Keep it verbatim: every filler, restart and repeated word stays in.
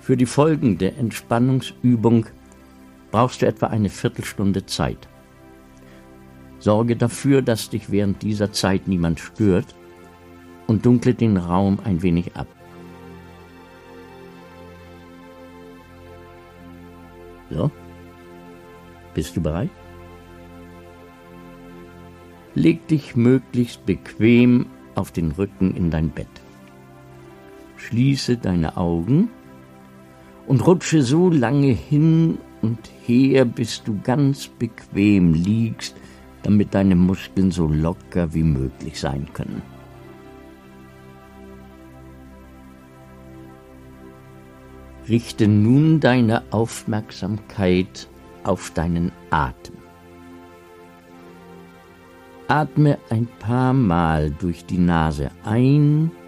Für die folgende Entspannungsübung brauchst du etwa eine Viertelstunde Zeit. Sorge dafür, dass dich während dieser Zeit niemand stört und dunkle den Raum ein wenig ab. So, bist du bereit? Leg dich möglichst bequem auf den Rücken in dein Bett. Schließe deine Augen und rutsche so lange hin und her, bis du ganz bequem liegst, damit deine Muskeln so locker wie möglich sein können. Richte nun deine Aufmerksamkeit auf deinen Atem. Atme ein paar Mal durch die Nase ein